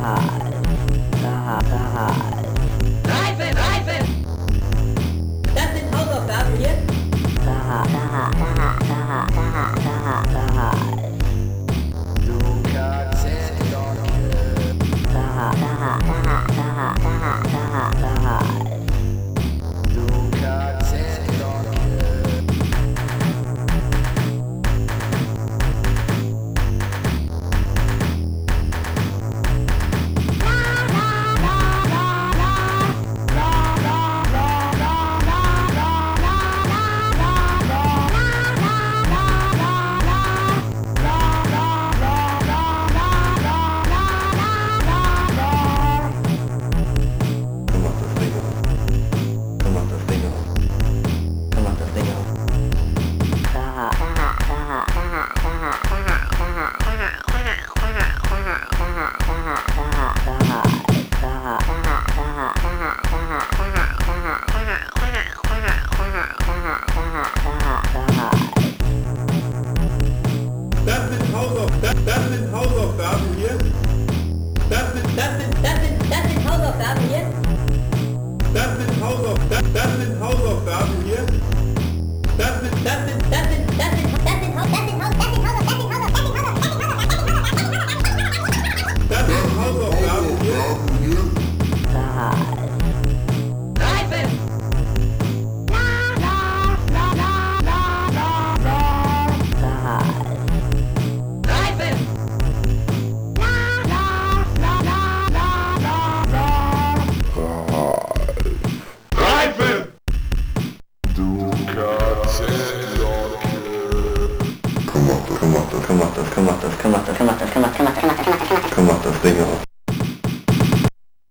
Reifen, Reifen! Das sind Hausaufgaben hier. Du kannst es doch Du kannst es doch Das sind Hausaufgaben hier. Das sind Hausaufgaben hier. Das sind Hausaufgaben hier. Das sind Hausaufgaben hier. Reifen! Reifen! Reifen! Du kannst es doch Come on,